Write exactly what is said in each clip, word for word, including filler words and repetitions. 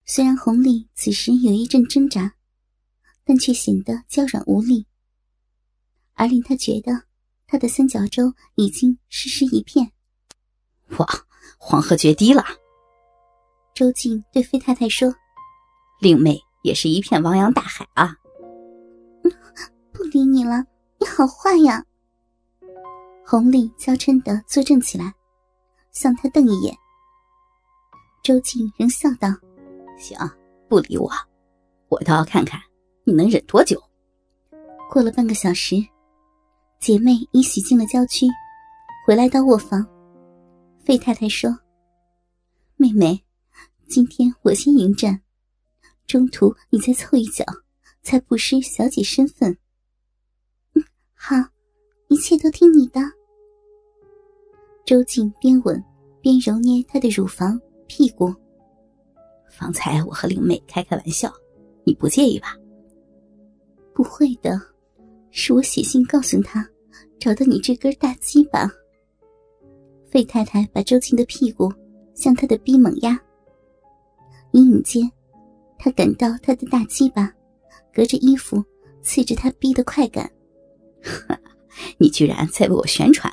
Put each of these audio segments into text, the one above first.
虽然红丽此时有一阵挣扎，但却显得娇软无力，而令他觉得他的三角洲已经湿湿一片。 哇，黄河决堤了！ 周静对费太太说： 令妹也是一片汪洋大海啊。 嗯，不理你了，你好坏呀。红丽娇嗔地坐正起来，向他瞪一眼。周静仍笑道： 行，不理我，我倒要看看你能忍多久。 过了半个小时，姐妹已洗进了郊区，回来到卧房。费太太说：妹妹，今天我先迎战，中途你再凑一脚，才不失小姐身份。嗯，好，一切都听你的。周静边吻边揉捏她的乳房屁股。 方才我和令妹开开玩笑，你不介意吧？ 不会的，是我写信告诉她找到你这根大鸡巴。费太太把周静的屁股向她的逼猛压，隐隐间她感到她的大鸡巴隔着衣服刺着她逼的快感。 你居然在为我宣传。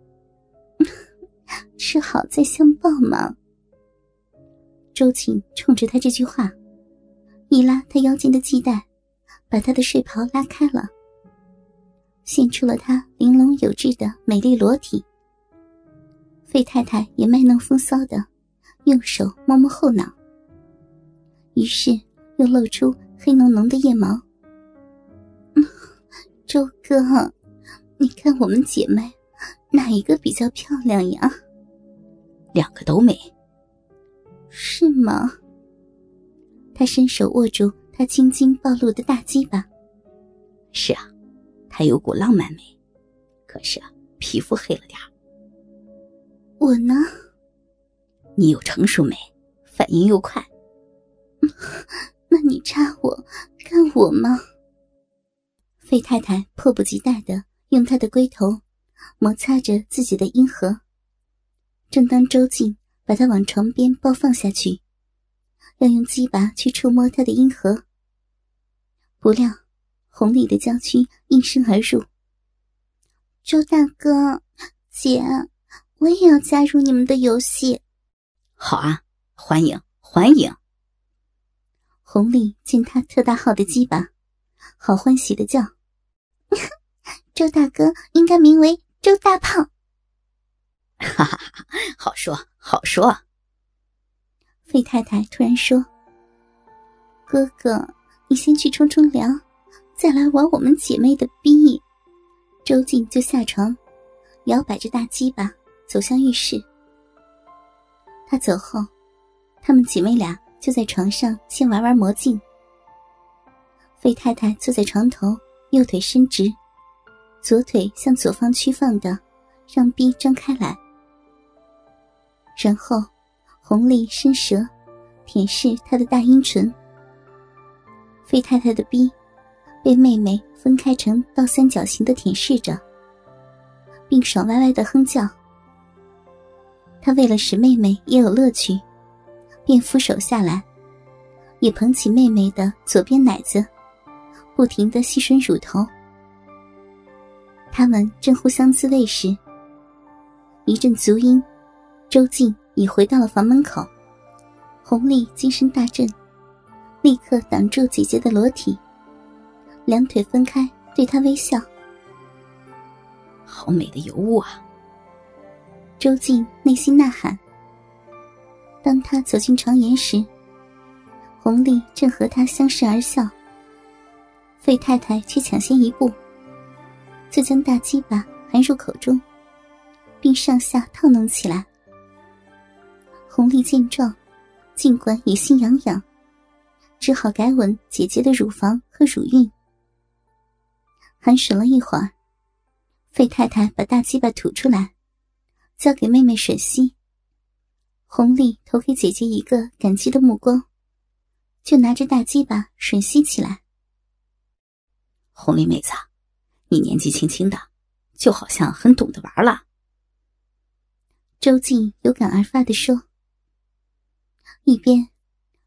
吃好再相报嘛。周静冲着他这句话一拉他腰间的系带，把他的睡袍拉开了，现出了他玲珑有致的美丽裸体。费太太也卖弄风骚的用手摸摸后脑，于是又露出黑浓浓的腋毛。嗯，周哥，你看我们姐妹哪一个比较漂亮呀？ 两个都美。 是吗？他伸手握住他青筋暴露的大鸡巴。 是啊，她有股浪漫美，可是啊，皮肤黑了点。 我呢？ 你有成熟美，反应又快。 那你插我干我吗？费太太迫不及待地用她的龟头摩擦着自己的阴核。正当周静把她往床边抱放下去，要用鸡巴去触摸她的阴核，不料红丽的娇躯应声而入。周大哥，姐，我也要加入你们的游戏。 好啊，欢迎欢迎。 红丽见他特大号的鸡巴，好欢喜的叫：周大哥应该名为周大胖。 哈哈哈，好说好说。 费太太突然说：哥哥，你先去冲冲凉，再来玩我们姐妹的逼。周静就下床，摇摆着大鸡巴走向浴室。她走后，她们姐妹俩就在床上先玩玩魔镜。费太太坐在床头，右腿伸直，左腿向左方屈放的让逼张开来，然后红丽伸舌舔舐她的大阴唇。费太太的逼被妹妹分开成倒三角形的舔舐着，并爽歪歪的哼叫。她为了使妹妹也有乐趣，便俯手下来，也捧起妹妹的左边奶子，不停地吸吮乳头。他们正互相自慰时，一阵足音，周静已回到了房门口。红丽精神大振，立刻挡住姐姐的裸体，两腿分开对她微笑。 好美的尤物啊！ 周静内心呐喊。当她走进床沿时，红丽正和她相视而笑，费太太却抢先一步，就将大鸡巴含入口中，并上下套弄起来。红丽见状，尽管也心痒痒，只好改吻姐姐的乳房和乳晕。含吮了一会儿，费太太把大鸡巴吐出来，交给妹妹吮吸。红丽投给姐姐一个感激的目光，就拿着大鸡巴吮吸起来。 红丽妹子，你年纪轻轻的，就好像很懂得玩了。 周静有感而发地说，一边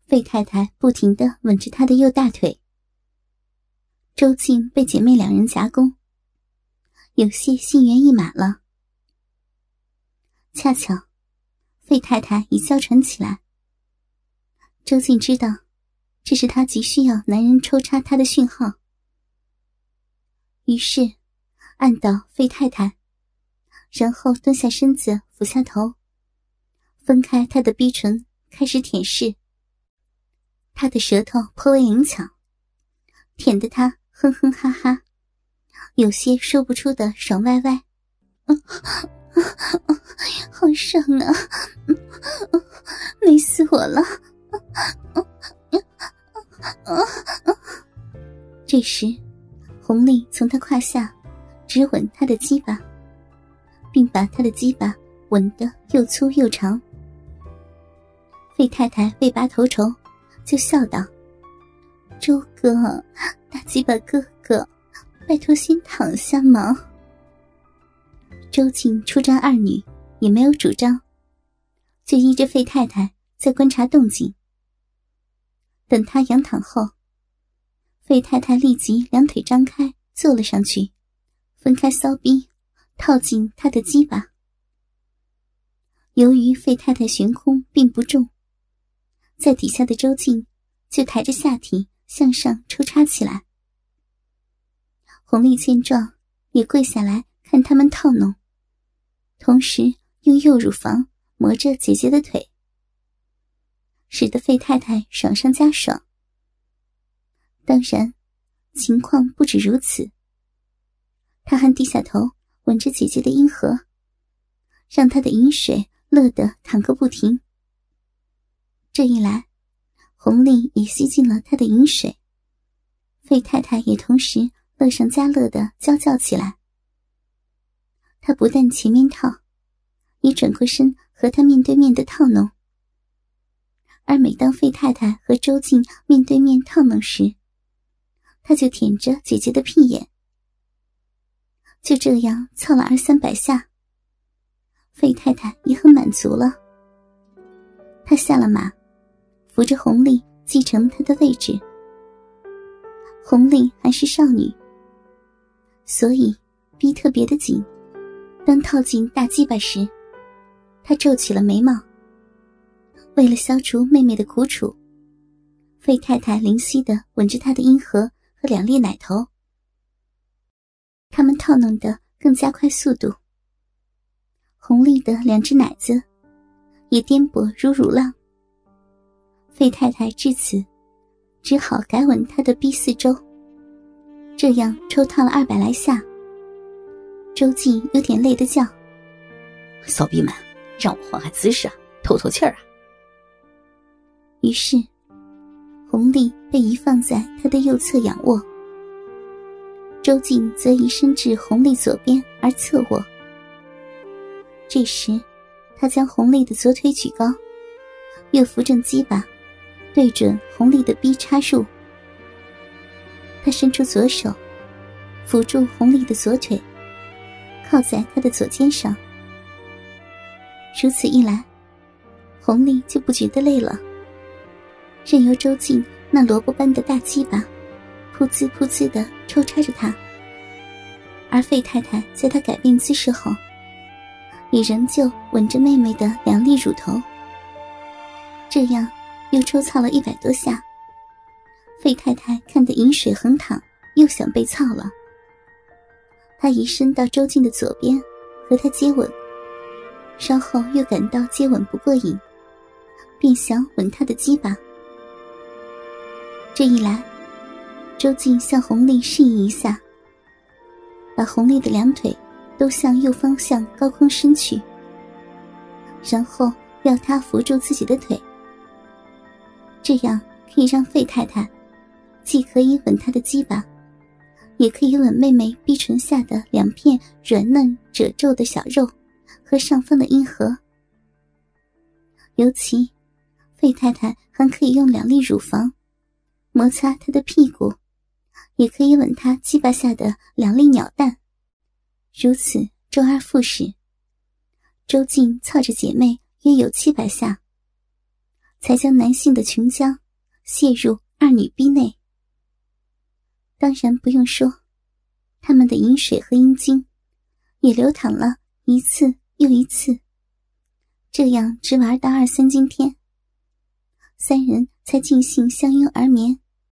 费太太不停地吻着她的右大腿。周静被姐妹两人夹攻，有些心猿意马了。恰巧费太太已娇喘起来，周静知道这是她急需要男人抽插她的讯号，于是按倒费太太，然后蹲下身子，俯下头，分开她的逼唇，开始舔舐。她的舌头颇为灵巧，舔得她哼哼哈哈，有些说不出的爽歪歪。嗯嗯、好爽啊，嗯嗯、美死我了。嗯嗯嗯嗯、这时红丽从他胯下直吻他的鸡巴，并把他的鸡巴吻得又粗又长。费太太为拔头筹，就笑道：周哥，大鸡巴哥哥，拜托先躺下嘛。周静出战二女也没有主张，就依着费太太在观察动静。等她仰躺后，费太太立即两腿张开坐了上去，分开骚逼套进她的鸡巴。由于费太太悬空并不重，在底下的周静就抬着下体向上抽插起来。红丽见状也跪下来看他们套弄，同时用右乳房磨着姐姐的腿，使得费太太爽上加爽。当然情况不止如此，她还低下头吻着姐姐的阴核，让她的饮水乐得淌个不停。这一来，红丽也吸进了她的饮水，费太太也同时乐上加乐地娇叫起来。她不但前面套，也转过身和她面对面的套弄。而每当费太太和周静面对面套弄时，她就舔着姐姐的屁眼。就这样操了二三百下，费太太也很满足了。她下了马，扶着红丽继承她的位置。红丽还是少女，所以逼特别的紧。当套进大鸡巴时，她皱起了眉毛。为了消除妹妹的苦楚，费太太灵犀地吻着她的阴核和两粒奶头。他们套弄得更加快速度，红丽的两只奶子也颠簸如乳浪。费太太至此只好改吻她的逼四周，这样抽套了二百来下。周静有点累得叫： 骚逼们，让我换换姿势啊，透透气儿啊。 于是红丽被移放在他的右侧仰卧，周静则移身至红丽左边而侧卧。这时他将红丽的左腿举高，又扶正鸡巴对准红丽的逼插入。他伸出左手扶住红丽的左腿，靠在她的左肩上。如此一来，红丽就不觉得累了，任由周静那萝卜般的大鸡巴噗呲噗呲地抽插着她。而费太太在她改变姿势后，也仍旧吻着妹妹的两粒乳头。这样又抽操了一百多下，费太太看得饮水横淌，又想被操了。她移身到周静的左边和她接吻，稍后又感到接吻不过瘾，便想吻她的鸡巴。这一来，周静向红丽示意一下，把红丽的两腿都向右方向高空伸去，然后要她扶住自己的腿，这样可以让费太太既可以吻她的鸡巴，也可以吻妹妹逼唇下的两片软嫩褶皱的小肉和上方的阴核。尤其费太太还可以用两粒乳房摩擦她的屁股，也可以吻她鸡巴下的两粒鸟蛋。如此周而复始，周静操着姐妹约有七百下， 才将男性的琼浆泄入二女逼内。当然不用说，他们的饮水和阴茎也流淌了一次又一次，这样直玩到二三更天，三人才尽兴相拥而眠。